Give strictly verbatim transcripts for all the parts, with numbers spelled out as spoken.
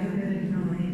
per noi.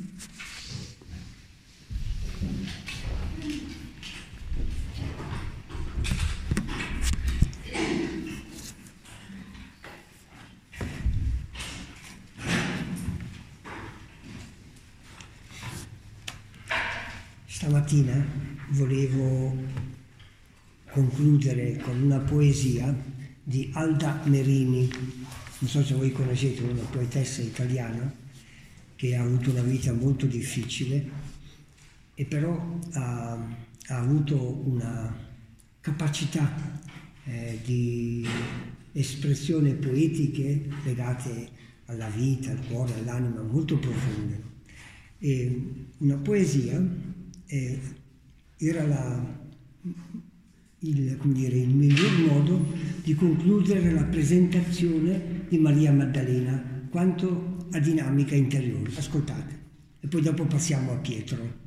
Stamattina volevo concludere con una poesia di Alda Merini. Non so se voi conoscete, una poetessa italiana che ha avuto una vita molto difficile e però ha, ha avuto una capacità eh, di espressione poetiche legate alla vita, al cuore, all'anima molto profonde. E una poesia eh, era la, il, come dire, il miglior modo di concludere la presentazione di Maria Maddalena quanto a dinamica interiore. Ascoltate, e poi dopo passiamo a Pietro.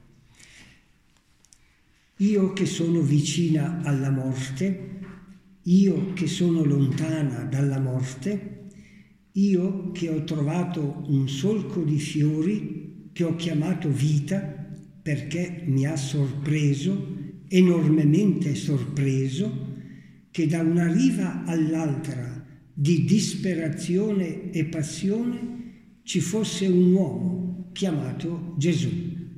Io che sono vicina alla morte, io che sono lontana dalla morte, io che ho trovato un solco di fiori che ho chiamato vita perché mi ha sorpreso, enormemente sorpreso, che da una riva all'altra di disperazione e passione ci fosse un uomo chiamato Gesù.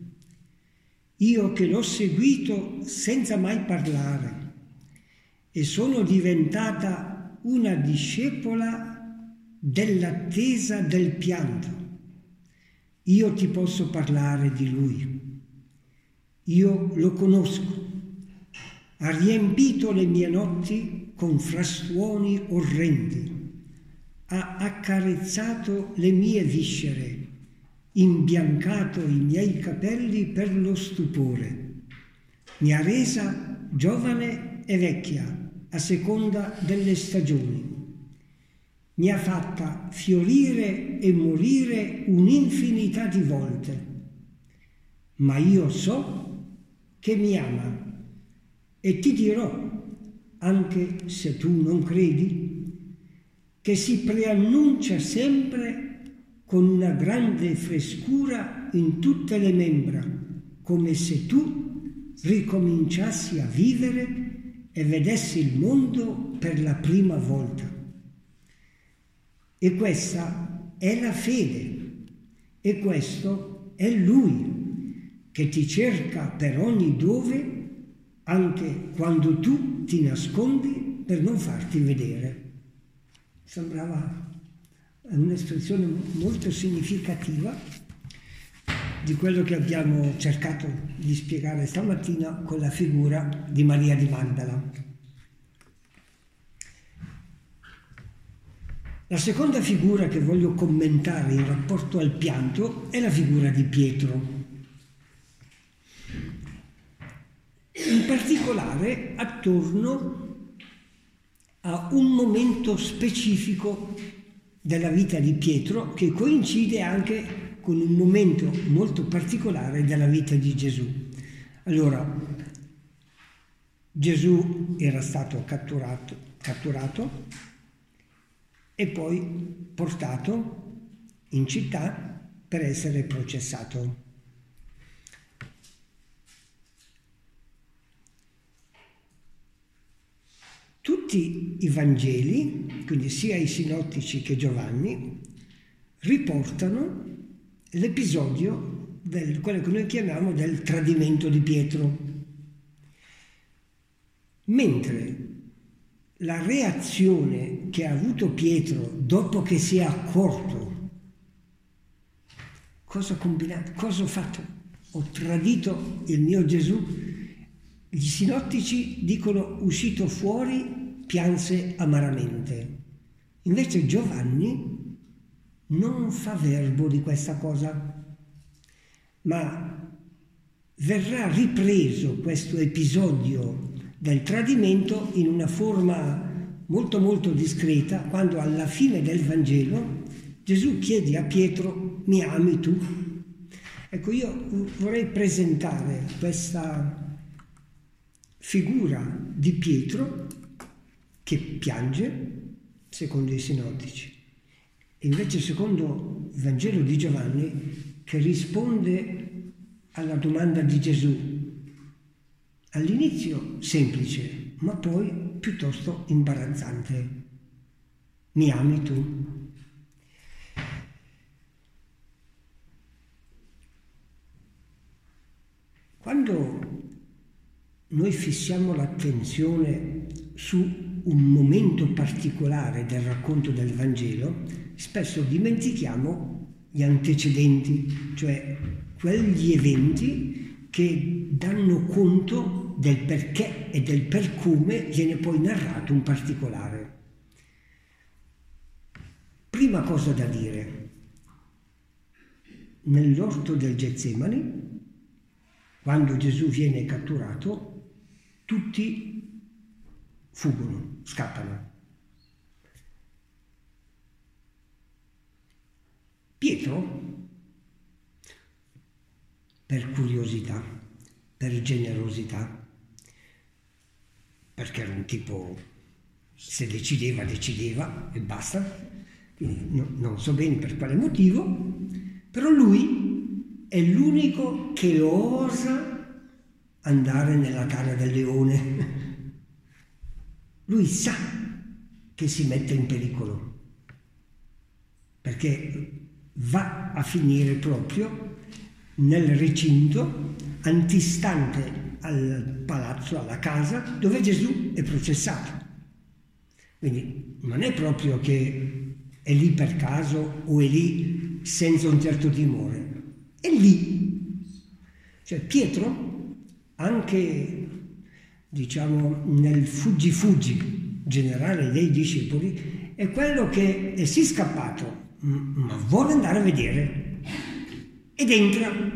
Io che l'ho seguito senza mai parlare e sono diventata una discepola dell'attesa del pianto. Io ti posso parlare di lui. Io lo conosco. Ha riempito le mie notti con frastuoni orrendi. Ha accarezzato le mie viscere, imbiancato i miei capelli per lo stupore. Mi ha resa giovane e vecchia a seconda delle stagioni. Mi ha fatta fiorire e morire un'infinità di volte. Ma io so che mi ama e ti dirò, anche se tu non credi, che si preannuncia sempre con una grande frescura in tutte le membra, come se tu ricominciassi a vivere e vedessi il mondo per la prima volta. E questa è la fede, e questo è Lui, che ti cerca per ogni dove, anche quando tu ti nascondi per non farti vedere. Sembrava un'espressione molto significativa di quello che abbiamo cercato di spiegare stamattina con la figura di Maria di Magdala. La seconda figura che voglio commentare in rapporto al pianto è la figura di Pietro. In particolare attorno a un momento specifico della vita di Pietro che coincide anche con un momento molto particolare della vita di Gesù. Allora, Gesù era stato catturato, catturato e poi portato in città per essere processato. Tutti i Vangeli, quindi sia i sinottici che Giovanni, riportano l'episodio del quello che noi chiamiamo del tradimento di Pietro. Mentre la reazione che ha avuto Pietro dopo che si è accorto, cosa ho combinato, cosa ho fatto? Ho tradito il mio Gesù. Gli sinottici dicono uscito fuori pianse amaramente. Invece Giovanni non fa verbo di questa cosa, ma verrà ripreso questo episodio del tradimento in una forma molto molto discreta quando alla fine del Vangelo Gesù chiede a Pietro: mi ami tu? Ecco, io vorrei presentare questa figura di Pietro che piange, secondo i sinottici, E invece secondo il Vangelo di Giovanni, che risponde alla domanda di Gesù, all'inizio semplice, ma poi piuttosto imbarazzante. Mi ami tu? Quando noi fissiamo l'attenzione su un momento particolare del racconto del Vangelo, spesso dimentichiamo gli antecedenti, cioè quegli eventi che danno conto del perché e del per come viene poi narrato un particolare. Prima cosa da dire, nell'orto del Getsemani, quando Gesù viene catturato, tutti fuggono, scappano. Pietro, per curiosità, per generosità, perché era un tipo, se decideva, decideva e basta, quindi no, non so bene per quale motivo, però lui è l'unico che osa andare nella tana del leone. Lui sa che si mette in pericolo, perché va a finire proprio nel recinto antistante al palazzo, alla casa, dove Gesù è processato. Quindi non è proprio che è lì per caso o è lì senza un certo timore, è lì. Cioè Pietro, anche diciamo nel fuggi-fuggi generale dei discepoli, è quello che è sì scappato, ma vuole andare a vedere ed entra.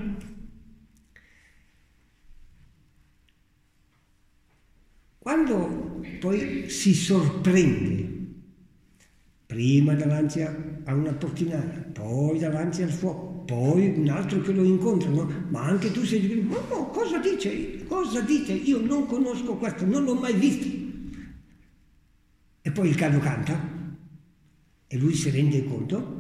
Quando poi si sorprende, prima davanti a, a una portinaia, poi davanti al fuoco, poi un altro che lo incontra, no? Ma anche tu sei, ma no, cosa dice? Cosa dite? Io non conosco questo, non l'ho mai visto. E poi il gallo canta e lui si rende conto.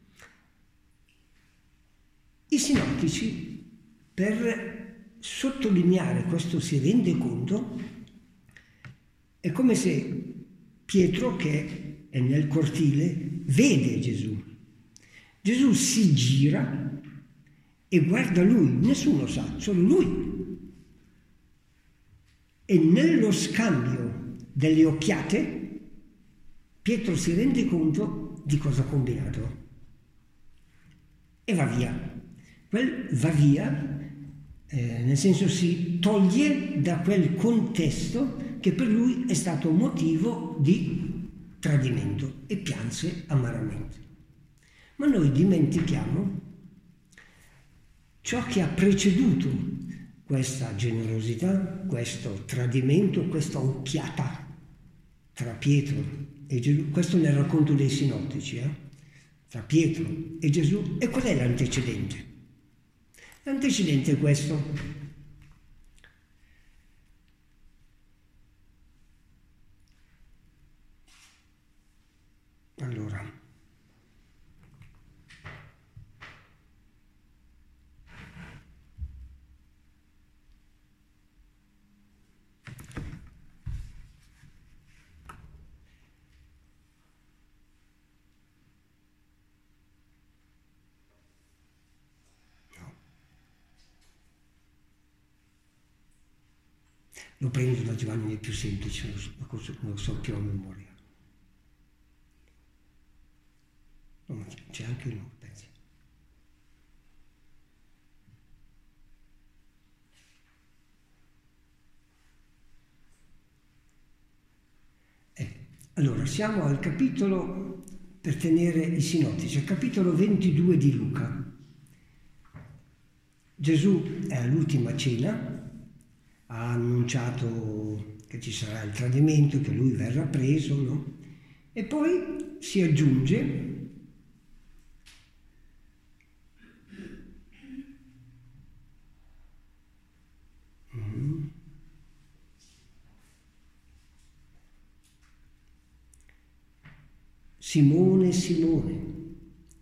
I sinottici, per sottolineare questo si rende conto, è come se Pietro, che è nel cortile, vede Gesù. Gesù si gira e guarda lui, nessuno sa, solo lui. E nello scambio delle occhiate, Pietro si rende conto di cosa ha combinato e va via. Quel va via, eh, nel senso si toglie da quel contesto che per lui è stato motivo di tradimento e pianse amaramente. Ma noi dimentichiamo ciò che ha preceduto questa generosità, questo tradimento, questa occhiata tra Pietro e Gesù. Questo nel racconto dei sinottici, eh? Tra Pietro e Gesù. E qual è l'antecedente? L'antecedente è questo. Allora, lo prendo da Giovanni, è più semplice, lo so più a memoria. No, c'è anche uno, pensi. Eh, allora, siamo al capitolo, per tenere i sinottici, al capitolo ventidue di Luca. Gesù è all'ultima cena, ha annunciato che ci sarà il tradimento, che lui verrà preso, no? E poi si aggiunge Simone, Simone,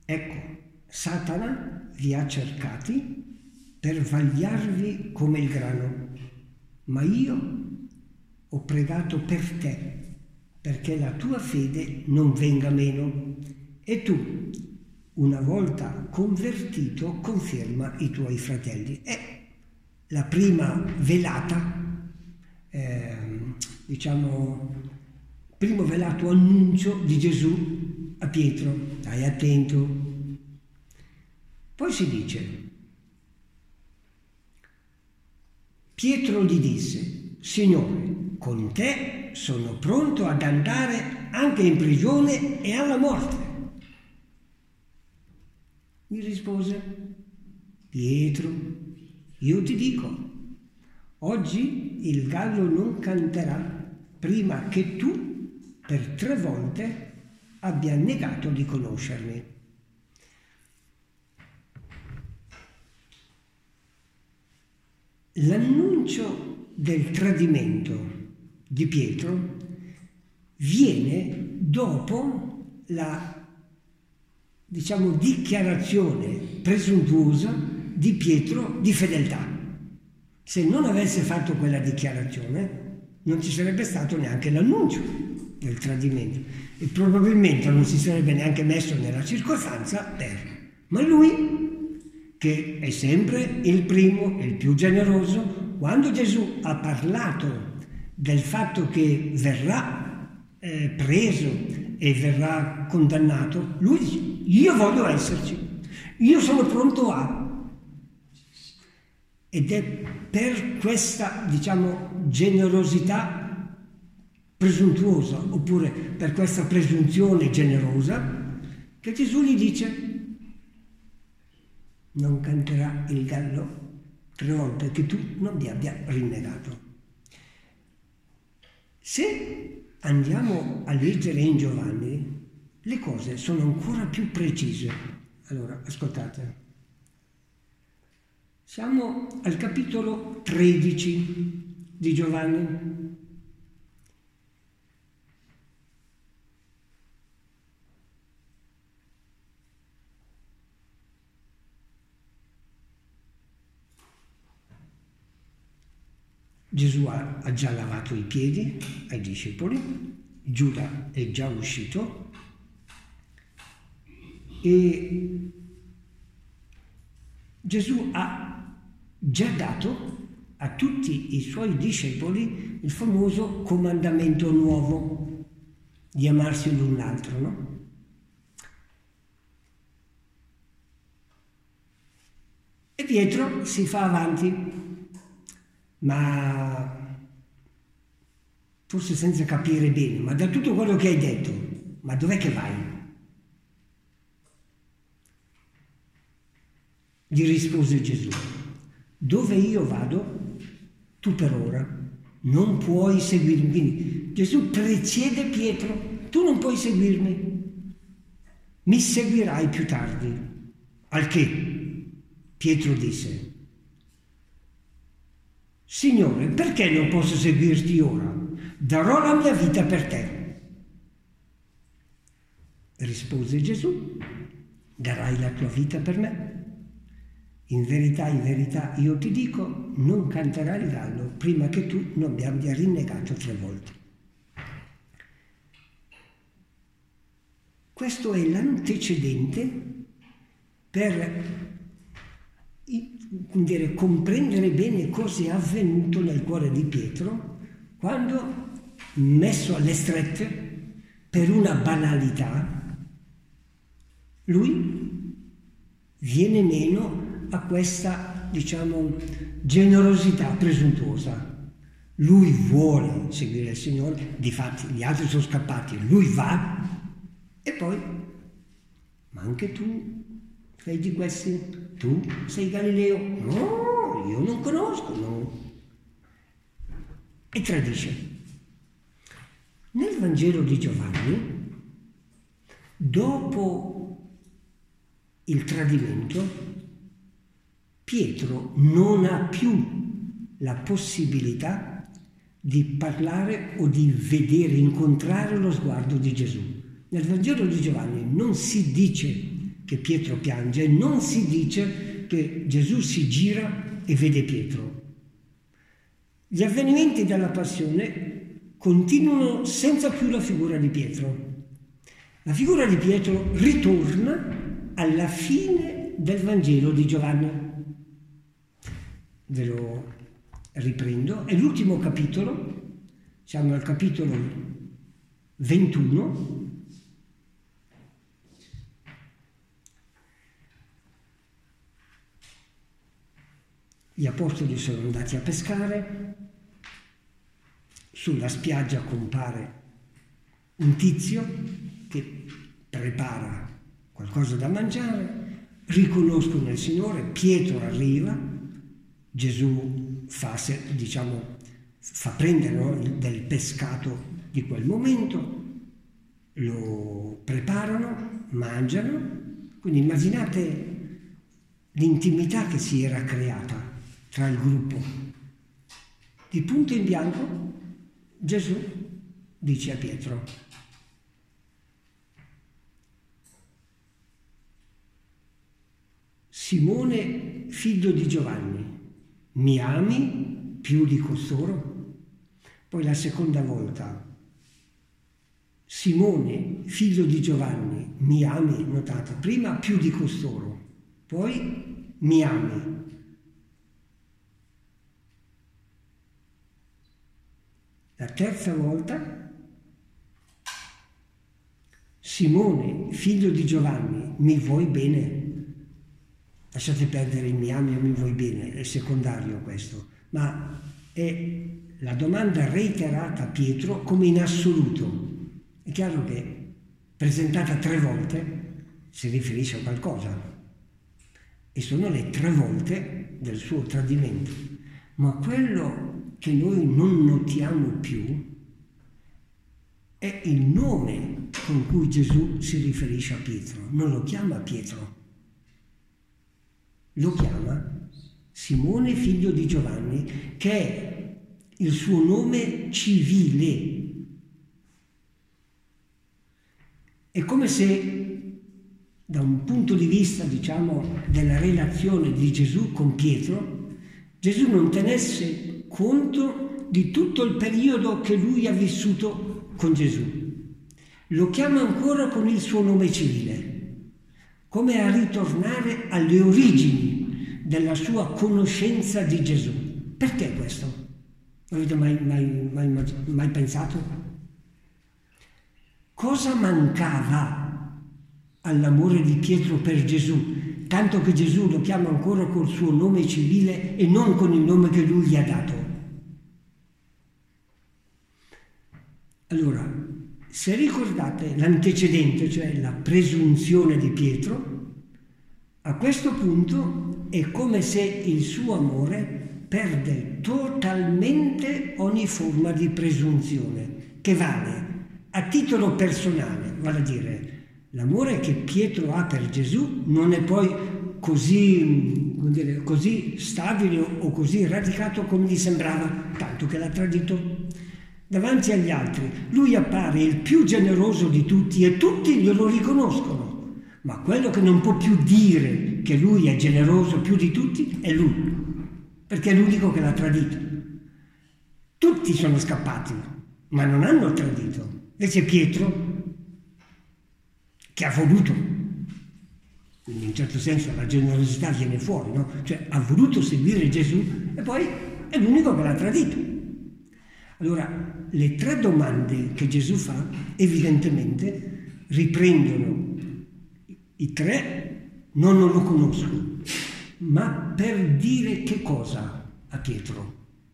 Ecco, Satana vi ha cercati per vagliarvi come il grano, ma io ho pregato per te, perché la tua fede non venga meno, e tu, una volta convertito, conferma i tuoi fratelli. È la prima velata, eh, diciamo, primo velato annuncio di Gesù a Pietro. Stai attento. Poi si dice, Pietro gli disse, Signore, con te sono pronto ad andare anche in prigione e alla morte. Gli rispose, Pietro, io ti dico, oggi il gallo non canterà prima che tu per tre volte abbia negato di conoscermi. L'annuncio del tradimento di Pietro viene dopo la, diciamo, dichiarazione presuntuosa di Pietro di fedeltà. Se non avesse fatto quella dichiarazione non ci sarebbe stato neanche l'annuncio del tradimento e probabilmente non si sarebbe neanche messo nella circostanza per. Ma lui, che è sempre il primo e il più generoso, quando Gesù ha parlato del fatto che verrà eh, preso e verrà condannato, lui dice, io voglio esserci, io sono pronto a. Ed è per questa, diciamo, generosità presuntuosa, oppure per questa presunzione generosa, che Gesù gli dice, non canterà il gallo tre volte che tu non mi abbia rinnegato. Se andiamo a leggere in Giovanni, le cose sono ancora più precise. Allora, ascoltate. Siamo al capitolo tredici di Giovanni. Gesù ha, ha già lavato i piedi ai discepoli, Giuda è già uscito e Gesù ha già dato a tutti i suoi discepoli il famoso comandamento nuovo di amarsi l'un l'altro, no? E Pietro si fa avanti, ma forse senza capire bene, ma da tutto quello che hai detto, ma dov'è che vai? Gli rispose Gesù, dove io vado, tu per ora non puoi seguirmi. Quindi Gesù precede Pietro, tu non puoi seguirmi, mi seguirai più tardi. Al che Pietro disse, Signore, perché non posso seguirti ora? Darò la mia vita per te. Rispose Gesù, darai la tua vita per me? In verità, in verità, io ti dico, non canterà il gallo prima che tu non mi abbia rinnegato tre volte. Questo è l'antecedente per dire, comprendere bene cosa è avvenuto nel cuore di Pietro quando, messo alle strette per una banalità, lui viene meno a questa, diciamo, generosità presuntuosa. Lui vuole seguire il Signore, difatti gli altri sono scappati, lui va e poi, ma anche tu sei di questi? Tu sei Galileo? No, io non conosco, no. E tradisce. Nel Vangelo di Giovanni, dopo il tradimento, Pietro non ha più la possibilità di parlare o di vedere, incontrare lo sguardo di Gesù. Nel Vangelo di Giovanni non si dice che Pietro piange, non si dice che Gesù si gira e vede Pietro. Gli avvenimenti della passione continuano senza più la figura di Pietro. La figura di Pietro ritorna alla fine del Vangelo di Giovanni. Ve lo riprendo, è l'ultimo capitolo, siamo al capitolo ventuno. Gli apostoli sono andati a pescare, sulla spiaggia compare un tizio che prepara qualcosa da mangiare, riconoscono il Signore, Pietro arriva, Gesù fa, diciamo, fa prendere, no, del pescato di quel momento, lo preparano, mangiano, quindi immaginate l'intimità che si era creata tra il gruppo. Di punto in bianco Gesù dice a Pietro: Simone, figlio di Giovanni, mi ami più di costoro? Poi la seconda volta: Simone, figlio di Giovanni, mi ami? Notate, prima più di costoro, poi mi ami. La terza volta: Simone, figlio di Giovanni, mi vuoi bene? Lasciate perdere il mi ami o mi vuoi bene, è secondario questo, ma è la domanda reiterata a Pietro come in assoluto. È chiaro che presentata tre volte si riferisce a qualcosa e sono le tre volte del suo tradimento, ma quello che noi non notiamo più è il nome con cui Gesù si riferisce a Pietro. Non lo chiama Pietro, lo chiama Simone, figlio di Giovanni, che è il suo nome civile. È come se, da un punto di vista, diciamo, della relazione di Gesù con Pietro, Gesù non tenesse conto di tutto il periodo che lui ha vissuto con Gesù. Lo chiama ancora con il suo nome civile, come a ritornare alle origini della sua conoscenza di Gesù. Perché questo? Avete mai, mai, mai, mai pensato? Cosa mancava all'amore di Pietro per Gesù, tanto che Gesù lo chiama ancora col suo nome civile e non con il nome che lui gli ha dato? Allora, se ricordate l'antecedente, cioè la presunzione di Pietro, a questo punto è come se il suo amore perde totalmente ogni forma di presunzione, che vale a titolo personale, vale a dire l'amore che Pietro ha per Gesù non è poi così, come dire, così stabile o così radicato come gli sembrava, tanto che l'ha tradito. Davanti agli altri lui appare il più generoso di tutti e tutti glielo riconoscono, ma quello che non può più dire che lui è generoso più di tutti è lui, perché è l'unico che l'ha tradito. Tutti sono scappati, ma non hanno tradito. Invece Pietro, che ha voluto, quindi in un certo senso la generosità viene fuori, no? Cioè ha voluto seguire Gesù e poi è l'unico che l'ha tradito. Allora, le tre domande che Gesù fa, evidentemente, riprendono i tre, non, non lo conosco, ma per dire che cosa a Pietro?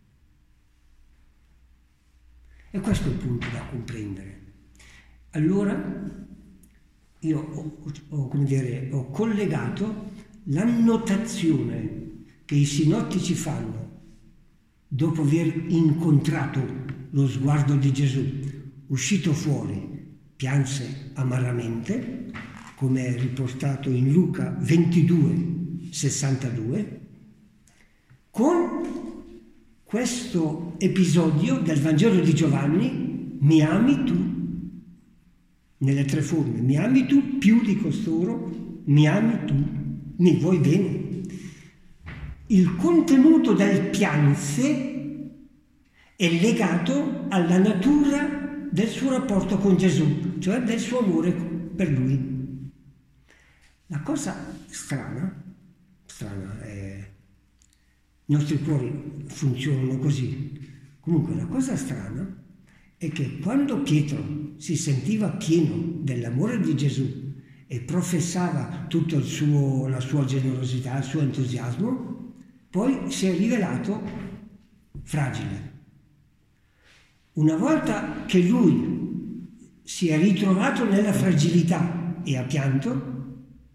E questo è il punto da comprendere. Allora, io ho, ho, come dire, ho collegato l'annotazione che i sinottici fanno dopo aver incontrato lo sguardo di Gesù, uscito fuori, pianse amaramente, come è riportato in Luca ventidue, sessantadue, con questo episodio del Vangelo di Giovanni: mi ami tu, nelle tre forme, mi ami tu più di costoro, mi ami tu, mi vuoi bene. Il contenuto del pianse è legato alla natura del suo rapporto con Gesù, cioè del suo amore per lui. La cosa strana, strana è... i nostri cuori funzionano così. Comunque la cosa strana è che quando Pietro si sentiva pieno dell'amore di Gesù e professava tutta la sua generosità, il suo entusiasmo, poi si è rivelato fragile. Una volta che lui si è ritrovato nella fragilità e ha pianto,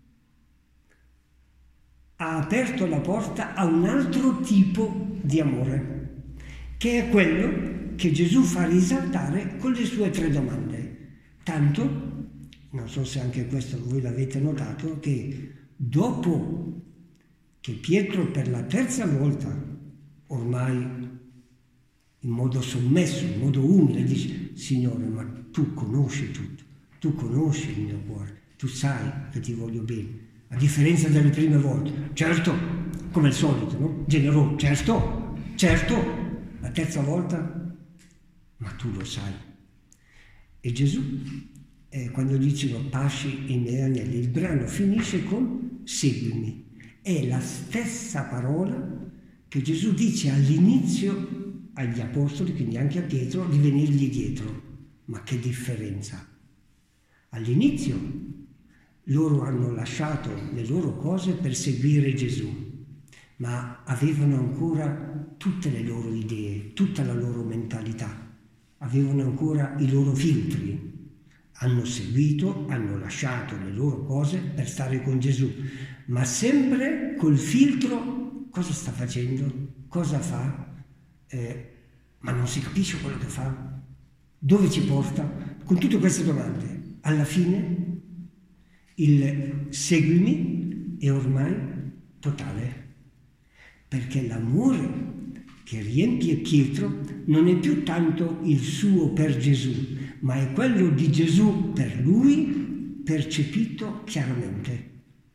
ha aperto la porta a un altro tipo di amore, che è quello che Gesù fa risaltare con le sue tre domande. Tanto, non so se anche questo voi l'avete notato, che dopo che Pietro per la terza volta, ormai in modo sommesso, in modo umile, dice: Signore, ma tu conosci tutto, tu conosci il mio cuore, tu sai che ti voglio bene. A differenza delle prime volte, certo, come al solito, no? Generoso, certo, certo. La terza volta, ma tu lo sai. E Gesù, eh, quando dicono pasci i miei agnelli, il brano finisce con seguimi. È la stessa parola che Gesù dice all'inizio agli apostoli, quindi anche a Pietro, di venirgli dietro. Ma che differenza! All'inizio loro hanno lasciato le loro cose per seguire Gesù, ma avevano ancora tutte le loro idee, tutta la loro mentalità, avevano ancora i loro filtri. Hanno seguito, hanno lasciato le loro cose per stare con Gesù, ma sempre col filtro: cosa sta facendo? Cosa fa? Eh, ma non si capisce quello che fa? Dove ci porta? Con tutte queste domande, alla fine il seguimi è ormai totale, perché l'amore che riempie Pietro non è più tanto il suo per Gesù, ma è quello di Gesù per lui, percepito chiaramente.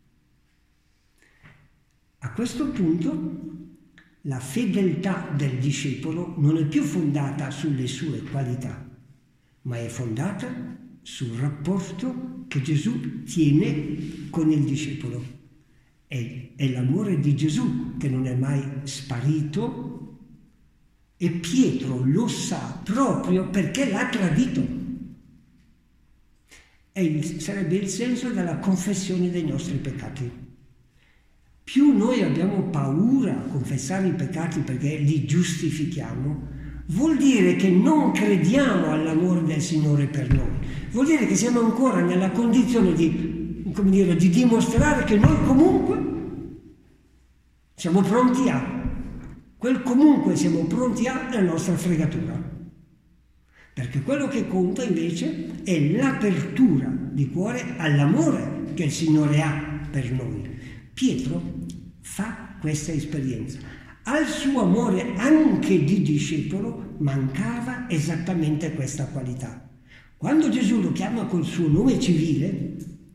A questo punto la fedeltà del discepolo non è più fondata sulle sue qualità, ma è fondata sul rapporto che Gesù tiene con il discepolo. È, è l'amore di Gesù che non è mai sparito, e Pietro lo sa proprio perché l'ha tradito. È il, sarebbe il senso della confessione dei nostri peccati. Più noi abbiamo paura a confessare i peccati perché li giustifichiamo, vuol dire che non crediamo all'amore del Signore per noi. Vuol dire che siamo ancora nella condizione di, come dire, di dimostrare che noi comunque siamo pronti a. Quel comunque siamo pronti a è la nostra fregatura. Perché quello che conta invece è l'apertura di cuore all'amore che il Signore ha per noi. Pietro fa questa esperienza. Al suo amore anche di discepolo mancava esattamente questa qualità. Quando Gesù lo chiama col suo nome civile,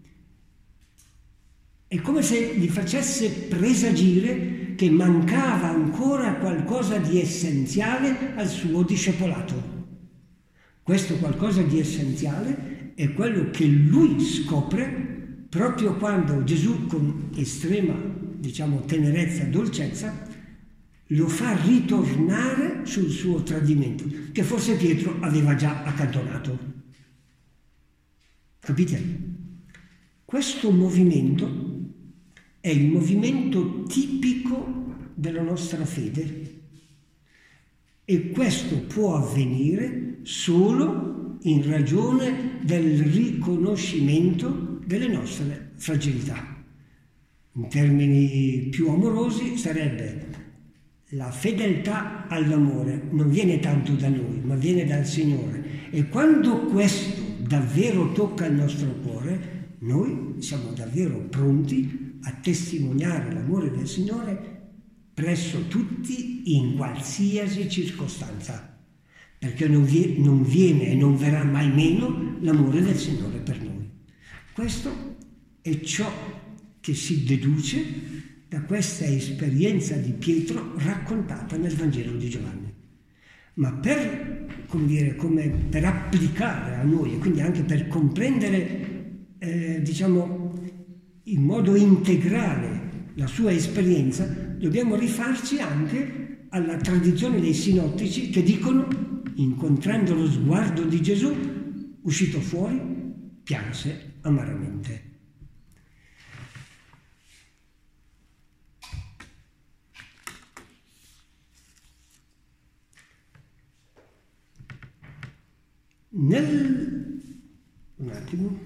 è come se gli facesse presagire che mancava ancora qualcosa di essenziale al suo discepolato. Questo qualcosa di essenziale è quello che lui scopre proprio quando Gesù, con estrema, diciamo, tenerezza e dolcezza, lo fa ritornare sul suo tradimento, che forse Pietro aveva già accantonato. Capite? Questo movimento è il movimento tipico della nostra fede, e questo può avvenire solo in ragione del riconoscimento delle nostre fragilità. In termini più amorosi sarebbe: la fedeltà all'amore non viene tanto da noi, ma viene dal Signore, e quando questo davvero tocca il nostro cuore, noi siamo davvero pronti a testimoniare l'amore del Signore presso tutti, in qualsiasi circostanza, perché non viene e non verrà mai meno l'amore del Signore per noi. Questo è ciò che si deduce da questa esperienza di Pietro raccontata nel Vangelo di Giovanni. Ma per, come dire, come per applicare a noi e quindi anche per comprendere, eh, diciamo, in modo integrale la sua esperienza, dobbiamo rifarci anche alla tradizione dei sinottici che dicono, incontrando lo sguardo di Gesù, uscito fuori, pianse amaramente. Nel... un attimo.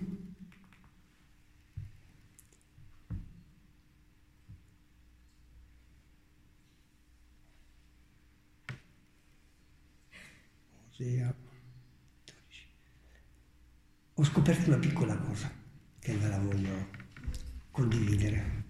Osea dodici. Ho scoperto una piccola cosa che ve la voglio condividere.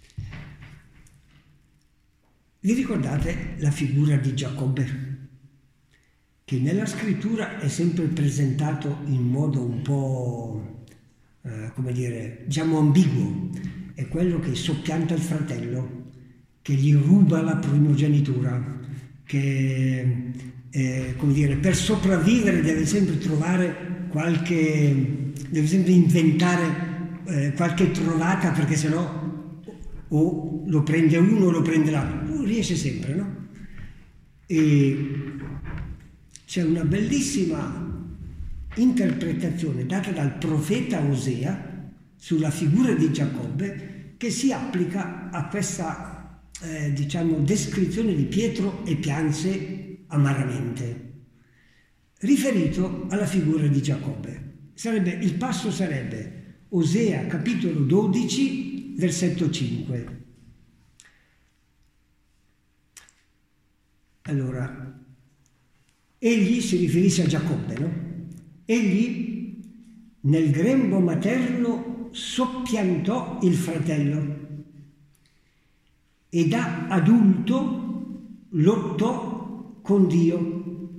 Vi ricordate la figura di Giacobbe? Che nella scrittura è sempre presentato in modo un po', eh, come dire, diciamo ambiguo. È quello che soppianta il fratello, che gli ruba la primogenitura, che, eh, come dire, per sopravvivere deve sempre trovare qualche, deve sempre inventare eh, qualche trovata, perché sennò o lo prende uno o lo prende l'altro. Riesce sempre, no? E c'è una bellissima interpretazione data dal profeta Osea sulla figura di Giacobbe che si applica a questa, eh, diciamo, descrizione di Pietro e pianse amaramente, riferito alla figura di Giacobbe. Sarebbe, il passo sarebbe Osea capitolo dodici, versetto cinque. Allora, egli si riferisce a Giacobbe, no? Egli nel grembo materno soppiantò il fratello e da adulto lottò con Dio,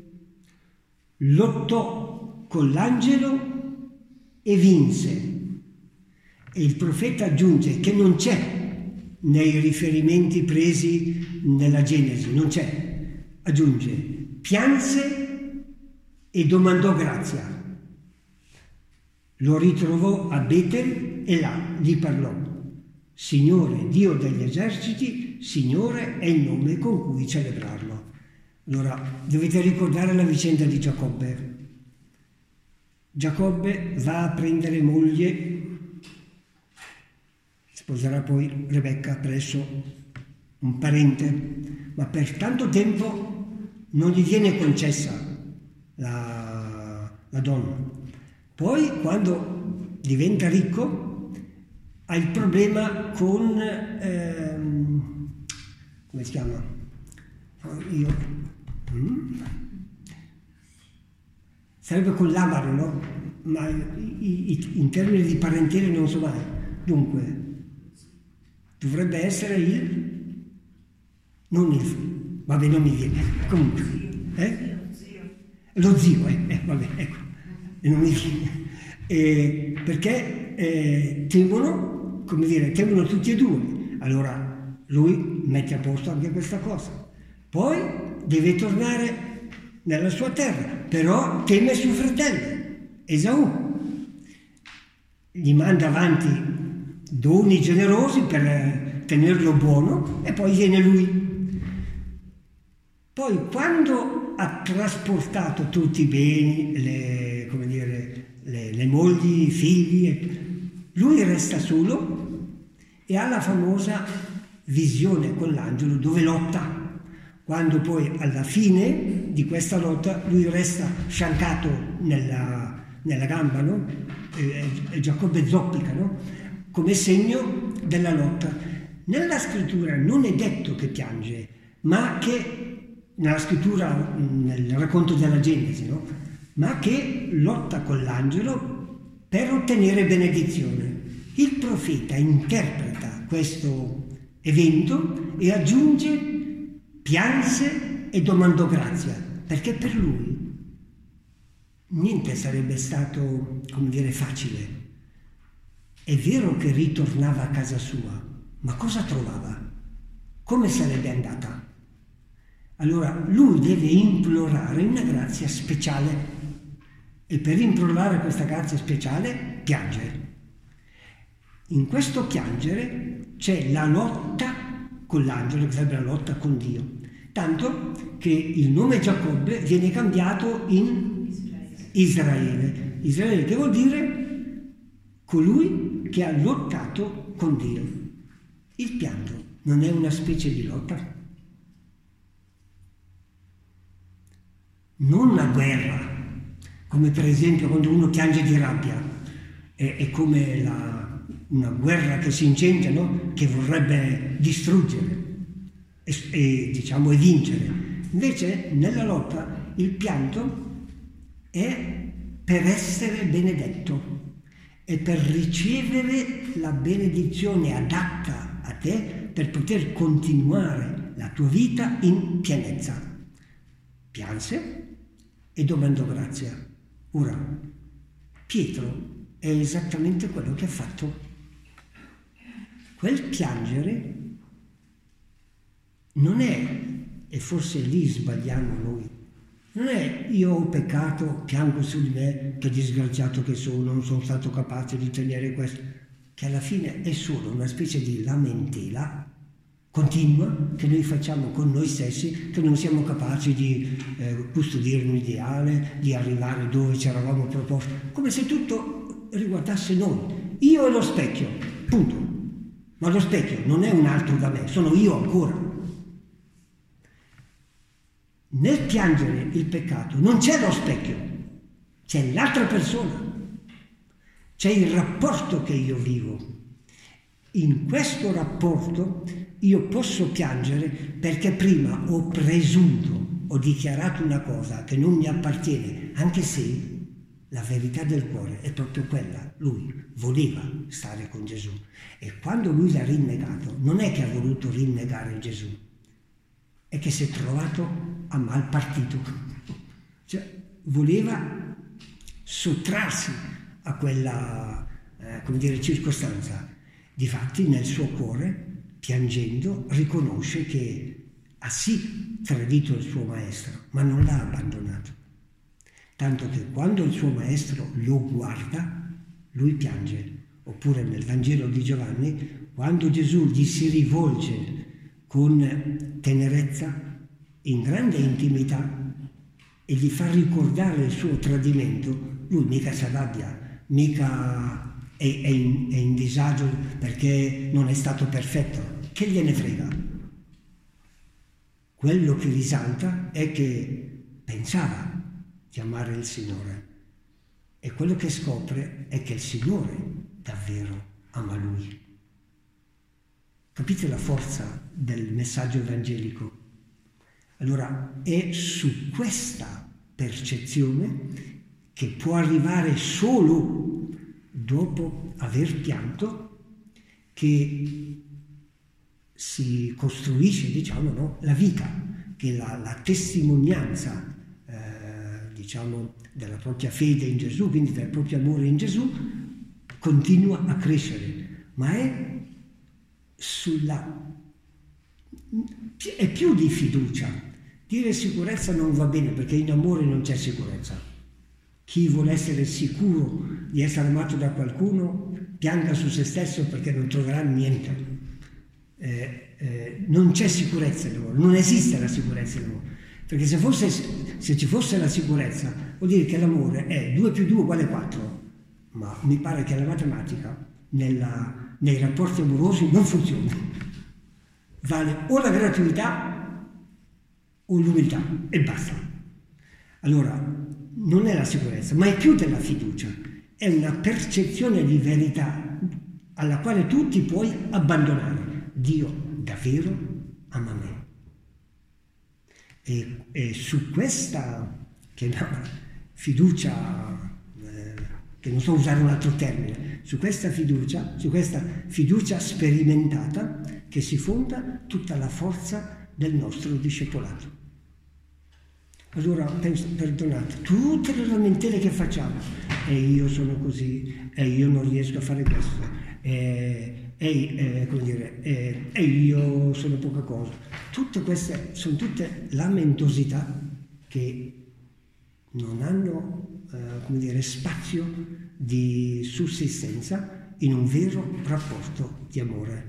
lottò con l'angelo e vinse. E il profeta aggiunge che non c'è nei riferimenti presi nella Genesi, non c'è, aggiunge pianse e domandò grazia. Lo ritrovò a Betel e là gli parlò: Signore, Dio degli eserciti, Signore è il nome con cui celebrarlo. Allora, dovete ricordare la vicenda di Giacobbe. Giacobbe va a prendere moglie, sposerà poi Rebecca presso un parente, ma per tanto tempo non gli viene concessa la, la donna. Poi, quando diventa ricco, ha il problema con, ehm, come si chiama? Io, hmm? Sarebbe con l'Amaro, no? Ma i, i, in termini di parentela non so mai. Dunque, dovrebbe essere il, non il, vabbè, non mi viene, comunque, eh? Lo zio, eh? eh vabbè, ecco, non mi viene. Eh, perché eh, temono, come dire, temono tutti e due. Allora lui mette a posto anche questa cosa. Poi deve tornare nella sua terra, però teme suo fratello, Esaù. Gli manda avanti doni generosi per tenerlo buono e poi viene lui. Poi quando ha trasportato tutti i beni, le, come dire, le, le mogli, i figli, lui resta solo e ha la famosa visione con l'angelo dove lotta. Quando poi alla fine di questa lotta lui resta sciancato nella, nella gamba, no? E, e Giacobbe zoppica, no? Come segno della lotta. Nella scrittura non è detto che piange, ma che nella scrittura, nel racconto della Genesi, no? Ma che lotta con l'angelo per ottenere benedizione. Il profeta interpreta questo evento e aggiunge pianse e domandò grazia, perché per lui niente sarebbe stato, come dire, facile. È vero che ritornava a casa sua, ma cosa trovava? Come sarebbe andata? Allora lui deve implorare una grazia speciale e per implorare questa grazia speciale piange. In questo piangere c'è la lotta con l'angelo, che sarebbe la lotta con Dio. Tanto che il nome Giacobbe viene cambiato in Israele. Israele che vuol dire colui che ha lottato con Dio. Il pianto non è una specie di lotta? Non una guerra, come per esempio quando uno piange di rabbia, è, è come la, una guerra che si incendia, no? Che vorrebbe distruggere e, e, diciamo, e vincere. Invece nella lotta il pianto è per essere benedetto, è per ricevere la benedizione adatta a te per poter continuare la tua vita in pienezza. Pianse e domandò grazia. Ora, Pietro è esattamente quello che ha fatto. Quel piangere non è, e forse lì sbagliamo noi, non è io ho peccato, piango su di me, che disgraziato che sono, non sono stato capace di tenere questo, che alla fine è solo una specie di lamentela continua che noi facciamo con noi stessi, che non siamo capaci di eh, custodire un ideale, di arrivare dove ci eravamo proposti, come se tutto riguardasse noi. Io e lo specchio, punto. Ma lo specchio non è un altro da me, sono io ancora. Nel piangere il peccato non c'è lo specchio, c'è l'altra persona, c'è il rapporto che io vivo. In questo rapporto io posso piangere perché prima ho presunto, ho dichiarato una cosa che non mi appartiene, anche se la verità del cuore è proprio quella. Lui voleva stare con Gesù e quando lui l'ha rinnegato, non è che ha voluto rinnegare Gesù, è che si è trovato a mal partito. Cioè, voleva sottrarsi a quella, eh, come dire, circostanza. Difatti nel suo cuore, piangendo, riconosce che ha sì tradito il suo maestro, ma non l'ha abbandonato. Tanto che quando il suo maestro lo guarda, lui piange. Oppure nel Vangelo di Giovanni, quando Gesù gli si rivolge con tenerezza, in grande intimità, e gli fa ricordare il suo tradimento, lui mica si arrabbia, mica è, è, in, è in disagio perché non è stato perfetto. Che gliene frega? Quello che risalta è che pensava di amare il Signore e quello che scopre è che il Signore davvero ama Lui. Capite la forza del messaggio evangelico? Allora è su questa percezione che può arrivare solo dopo aver pianto che si costruisce, diciamo, no, la vita, che la, la testimonianza, eh, diciamo, della propria fede in Gesù, quindi del proprio amore in Gesù, continua a crescere, ma è sulla... è più di fiducia. Dire sicurezza non va bene, perché in amore non c'è sicurezza. Chi vuole essere sicuro di essere amato da qualcuno pianga su se stesso perché non troverà niente. Eh, eh, non c'è sicurezza in amore, non esiste la sicurezza in amore. Perché se, fosse, se ci fosse la sicurezza, vuol dire che l'amore è due più due uguale quattro. Ma mi pare che la matematica nella, nei rapporti amorosi non funziona. Vale o la gratuità o l'umiltà e basta. Allora, non è la sicurezza, ma è più della fiducia. È una percezione di verità alla quale tu ti puoi abbandonare. Dio davvero ama me. E, e su questa, che è una fiducia, eh, che non so usare un altro termine, su questa fiducia, su questa fiducia sperimentata che si fonda tutta la forza del nostro discepolato. Allora, penso, perdonate, tutte le lamentele che facciamo, e io sono così, e io non riesco a fare questo, e, e, e, come dire, e, e io sono poca cosa. Tutte queste sono tutte lamentosità che non hanno, eh, come dire, spazio di sussistenza in un vero rapporto di amore.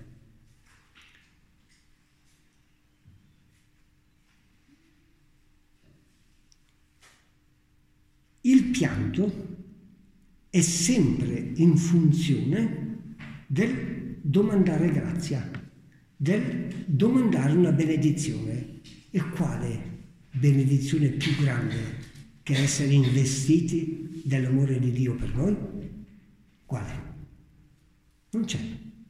Il pianto è sempre in funzione del domandare grazia, del domandare una benedizione. E quale benedizione più grande che essere investiti dell'amore di Dio per noi? Quale? Non c'è.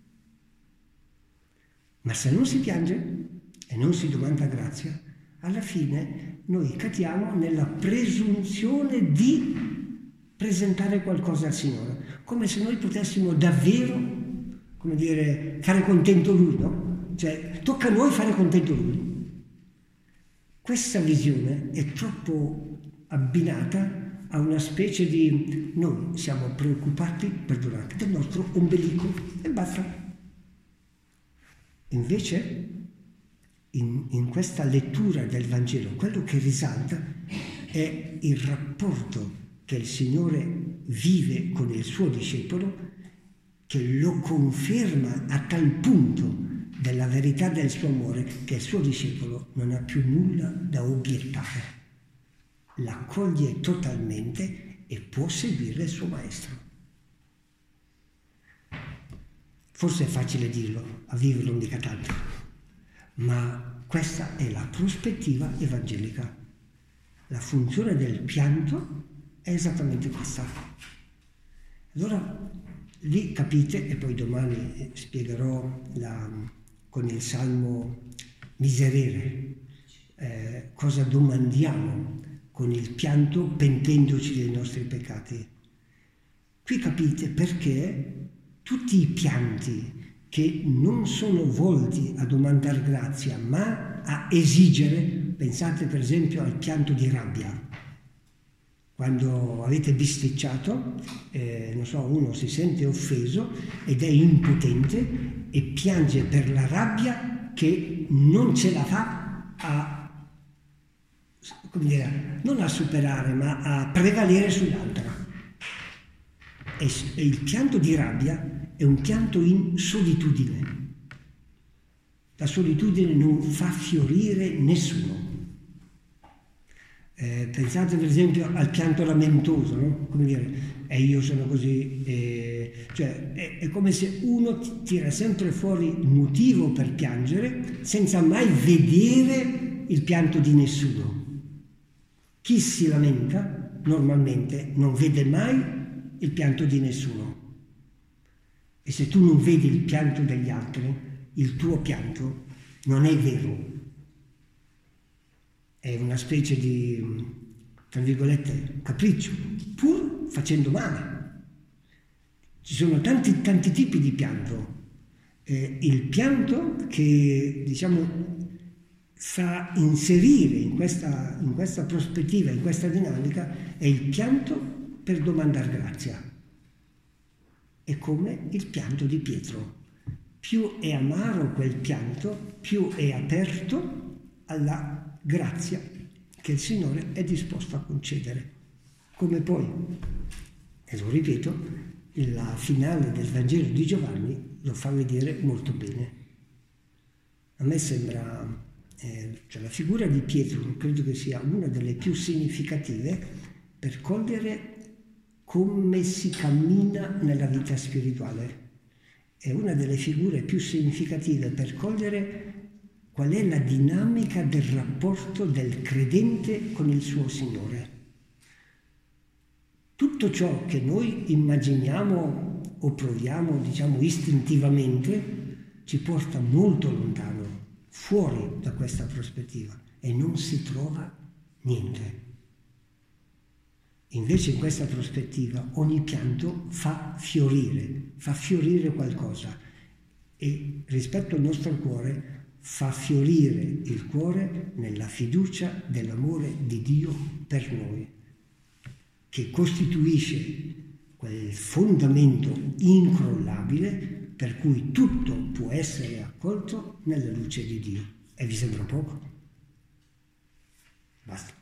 Ma se non si piange e non si domanda grazia, alla fine noi cadiamo nella presunzione di presentare qualcosa al Signore, come se noi potessimo davvero, come dire, fare contento Lui, no? Cioè, tocca a noi fare contento Lui. Questa visione è troppo abbinata a una specie di noi siamo preoccupati, perdonate, del nostro ombelico e basta. Invece, in, in questa lettura del Vangelo, quello che risalta è il rapporto che il Signore vive con il suo discepolo, che lo conferma a tal punto della verità del suo amore che il suo discepolo non ha più nulla da obiettare. L'accoglie totalmente e può seguire il suo maestro. Forse è facile dirlo, a viverlo mica tanto, ma questa è la prospettiva evangelica. La funzione del pianto è esattamente questa. Allora, lì capite, e poi domani spiegherò la, con il Salmo Miserere eh, cosa domandiamo con il pianto pentendoci dei nostri peccati. Qui capite perché tutti i pianti che non sono volti a domandare grazia, ma a esigere, pensate per esempio al pianto di rabbia. Quando avete bisticciato, eh, non so, uno si sente offeso ed è impotente e piange per la rabbia che non ce la fa a, come dire, non a superare, ma a prevalere sull'altra. E, e il pianto di rabbia è un pianto in solitudine. La solitudine non fa fiorire nessuno. Eh, pensate per esempio al pianto lamentoso, no? Come dire, e io sono così, eh, cioè è, è come se uno tira sempre fuori il motivo per piangere senza mai vedere il pianto di nessuno. Chi si lamenta normalmente non vede mai il pianto di nessuno. E se tu non vedi il pianto degli altri, il tuo pianto non è vero. È una specie di, tra virgolette, capriccio, pur facendo male. Ci sono tanti, tanti tipi di pianto. Eh, il pianto che, diciamo, fa inserire in questa, in questa prospettiva, in questa dinamica, è il pianto per domandare grazia. È come il pianto di Pietro. Più è amaro quel pianto, più è aperto alla grazia che il Signore è disposto a concedere. Come poi, e lo ripeto, la finale del Vangelo di Giovanni lo fa vedere molto bene. A me sembra, eh, cioè la figura di Pietro credo che sia una delle più significative per cogliere come si cammina nella vita spirituale. È una delle figure più significative per cogliere qual è la dinamica del rapporto del credente con il suo Signore. Tutto ciò che noi immaginiamo o proviamo, diciamo, istintivamente, ci porta molto lontano, fuori da questa prospettiva, e non si trova niente. Invece in questa prospettiva ogni pianto fa fiorire, fa fiorire qualcosa, e rispetto al nostro cuore fa fiorire il cuore nella fiducia dell'amore di Dio per noi, che costituisce quel fondamento incrollabile per cui tutto può essere accolto nella luce di Dio. E vi sembra poco? Basta.